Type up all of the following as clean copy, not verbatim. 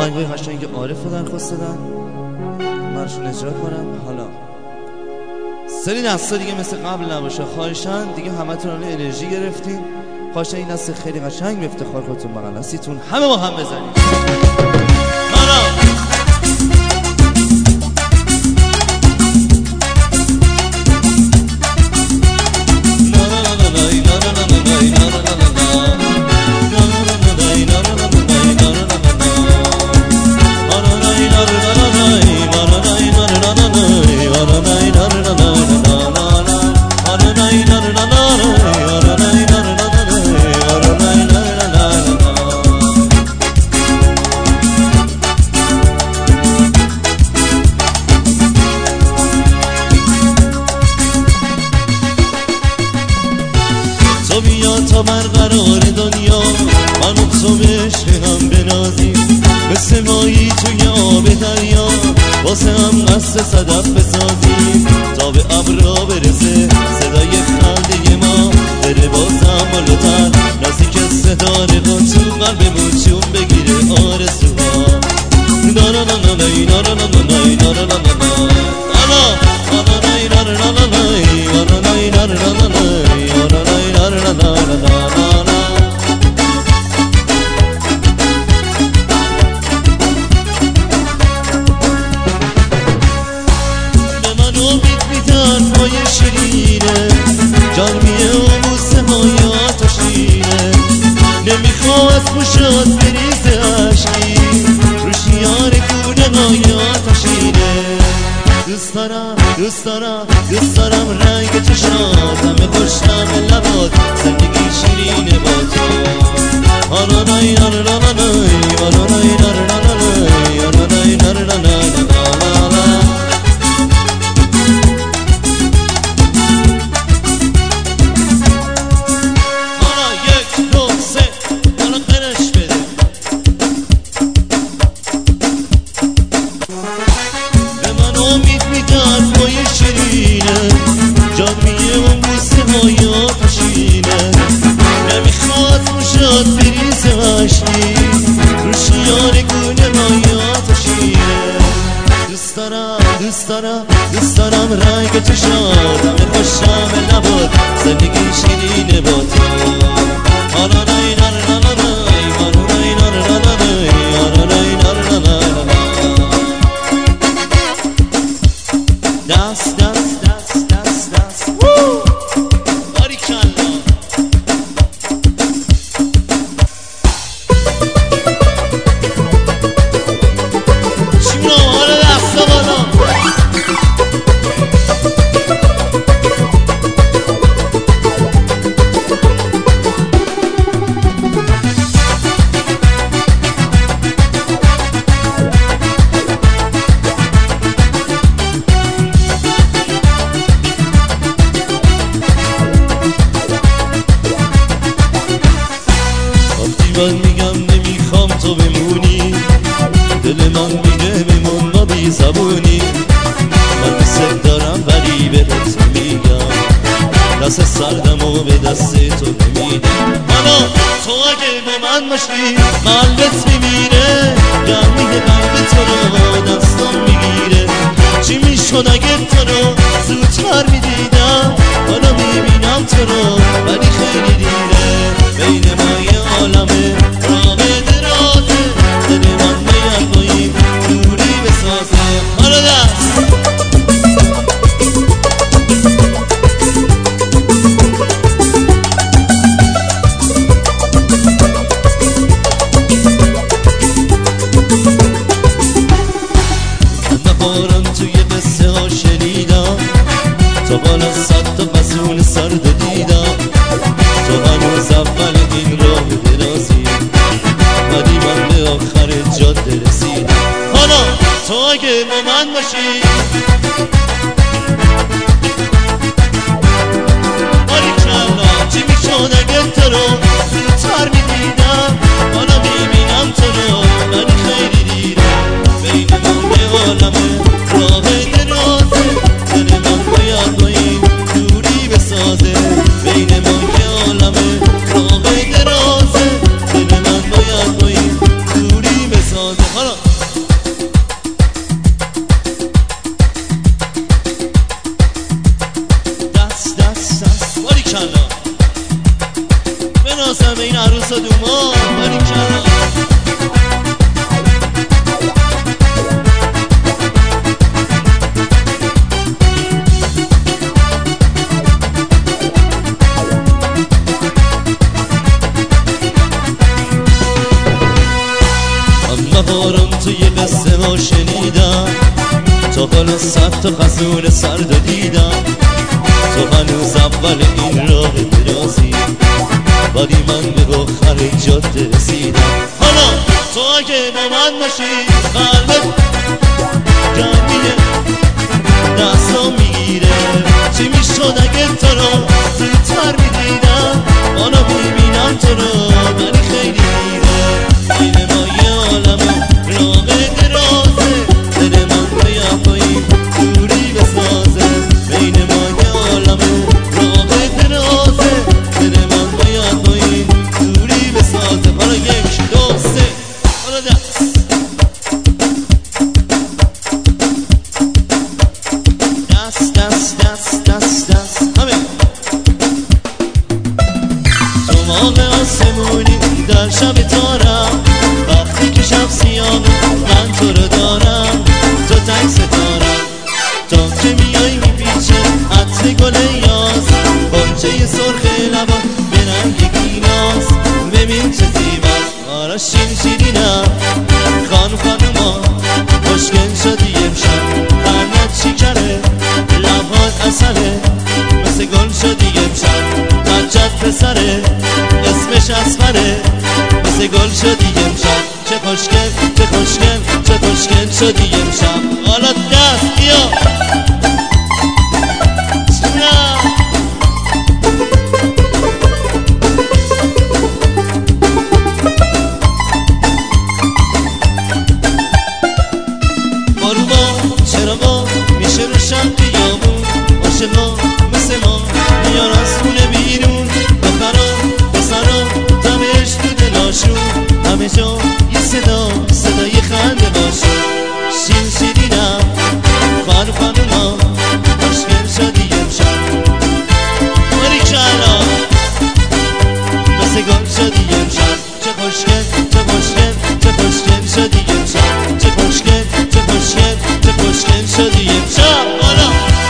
آهنگای قشنگ عارف رو درخواست دادن، منشون اجرا کنم. حالا سری دستا دیگه مثل قبل نباشه خواهشن، دیگه همتون الان انرژی گرفتین، خواهشن این دست خیلی قشنگ به افتخار خودتون بغل دستیتون همه با هم بزنید. حالا تو بیا تا برقرار دنیا من و تو به عشق هم بنازیم، مثل مایی توی آب دریا واسه هم قصد صدف بسازیم، تا به ابرا برسه صدای خنده ما بره بازم بالاتر، نزدیک ستاره ها تو قلبمون چون بگیره آرزوها. نارانانای نارانانای نارانانای شیرینه جرمیه و موسه های آتشینه، نمیخواد موشات بریزه عشقی روشیار گونه های آتشینه. دوست دارم دوست دارم دوست دارم رنگ چشات همه خوشم لبات زندگی شیرینه با تو. آرانای آرانای آرانای آرانای آرانای آرانای دوست دارم رنگ چشات همه خوشم لبات زندگی شیرینه با تو. آرانای نارانای آرانای نارانای آرانای نارانای دست دست دست دست دست باریکالله. شیمون حالا دستا بالا. من میگم نمیخوام تو بمونی، دل من میگه بمون ما بی زبونی، من مثل دارم ولی بهت میگم دست سردم و به دست تو نمیدم. حالا تو اگه با من باشی قلبت میمیره، گرمی قلب تو رو دستم میگیره، چی میشد اگه تو رو زودتر میدیدم، حالا میبینم تو رو ولی خیلی دیره، بین ما یه عالمه راه درازه، دل من باید با این دوری بسازه. حالا دست نخورم توی قصه ها شنیدم، تا بالا صد تا فصول سرد دیدم، تو هنوز اول این راه درازی ولی من به آخر جاده رسیدم. حالا تو اگه با من باشی باریکالله، چی میشد اگه تو رو زودتر میدیدم، حالا میبینم تو رو ولی خیلی دیره، بین ما یه عالمه راه درازه، دل من باید با این دوری بسازه، بین ما یه عالمه راه درازه، دل من باید با این دوری بسازه. حالا عروس و دومان باریکلا. بارم توی قصه ما شنیدم، تا حالا 100 تا خزون سرد دیدم. تو هنوز اول این راه درازی، ولی من به آخر جاده رسیدم. حالا تو اگه با من باشی قلبت گرمیه، دستا میگیره. چی میشد اگه تو رو زودتر میدیدم؟ حالا میبینم تو رو ولی خیلی دیره. بین ما یه عالمه راه درازه، دل من بیا پایین دوری بسازه. بین ما یه عالمه راه درازه، دل من بیا پایین دوری بسازه. حالا 1 2 3 حالا دست دست دست دست دست دست همه. تو ماه آسمونی در شب تارم، وقتی که شب سیاه من تو رو دارم. تو تک ستارم تا که میای میپیچه عطر گل یاس، غنچه سرخ لبا به رنگ گیلاس. ببین چه زیباست آرا شیرینم، خانوما خوشگل شدی امشب. قرنت شکره لبات عسله، مثل گل شدی امشب. بچت پسره اسمش اسمره، مثل گل شدی امشب. چه خوشگل چه خوشگل چه خوشگل شدی امشب. حالا دست بیا باروبا چراغا میشه روشن قیامون. عاشقا مثل ما میان از خونه بیرون، دخترا پسرا دمش تو دلاشون. همه جا یه صدای خنده باشه. شیرینم خانوما خوشگل شدی امشب. باریکلا مثل گل شدی امشب. چه خوشگل چه خوشگل چه خوشگل شدی امشب. چه خوشگل چه خوشگل چه خوشگل شدی امشب. حالا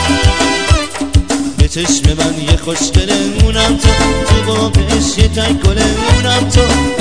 به چشم من یه خوشگله اونم تو، تو واقعش یه تک گله اونم تو.